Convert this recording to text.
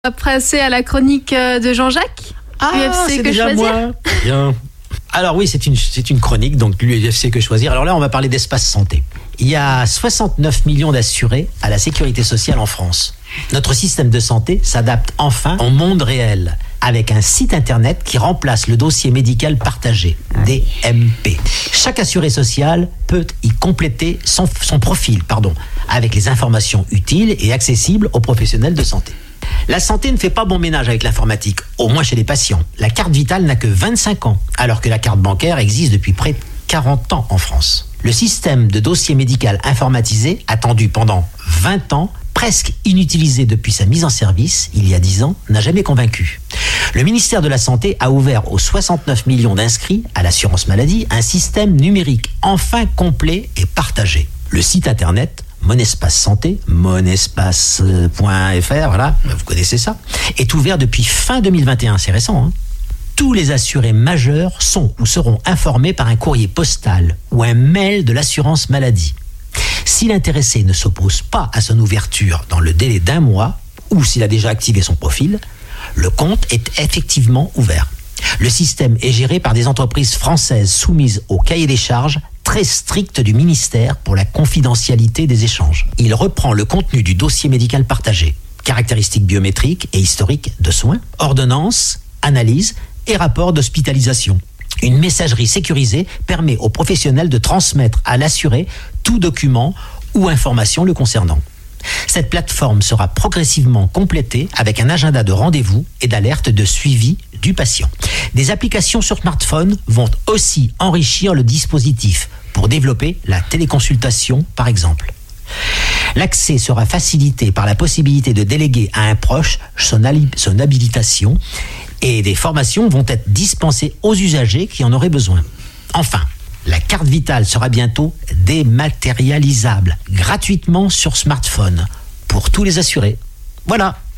On va passer à la chronique de Jean-Jacques. C'est que déjà choisir. moi. Bien. Alors oui, c'est une chronique, donc l'UFC que choisir. Alors là, on va parler d'espace santé. Il y a 69 millions d'assurés à la sécurité sociale en France. Notre système de santé s'adapte enfin au monde réel, avec un site internet qui remplace le dossier médical partagé, DMP. Chaque assuré social peut y compléter son profil, avec les informations utiles et accessibles aux professionnels de santé. La santé ne fait pas bon ménage avec l'informatique, au moins chez les patients. La carte vitale n'a que 25 ans, alors que la carte bancaire existe depuis près de 40 ans en France. Le système de dossier médical informatisé, attendu pendant 20 ans, presque inutilisé depuis sa mise en service, il y a 10 ans, n'a jamais convaincu. Le ministère de la Santé a ouvert aux 69 millions d'inscrits à l'assurance maladie un système numérique enfin complet et partagé. Le site internet Mon Espace Santé, monespace.fr, voilà, vous connaissez ça, est ouvert depuis fin 2021, c'est récent. Tous les assurés majeurs sont ou seront informés par un courrier postal ou un mail de l'assurance maladie. Si l'intéressé ne s'oppose pas à son ouverture dans le délai d'1 mois, ou s'il a déjà activé son profil, le compte est effectivement ouvert. Le système est géré par des entreprises françaises soumises au cahier des charges très strict du ministère pour la confidentialité des échanges. Il reprend le contenu du dossier médical partagé, caractéristiques biométriques et historiques de soins, ordonnances, analyses et rapports d'hospitalisation. Une messagerie sécurisée permet aux professionnels de transmettre à l'assuré tout document ou information le concernant. Cette plateforme sera progressivement complétée avec un agenda de rendez-vous et d'alerte de suivi du patient. Des applications sur smartphone vont aussi enrichir le dispositif pour développer la téléconsultation, par exemple. L'accès sera facilité par la possibilité de déléguer à un proche son habilitation et des formations vont être dispensées aux usagers qui en auraient besoin. Enfin, la carte vitale sera bientôt dématérialisable gratuitement sur smartphone pour tous les assurés. Voilà.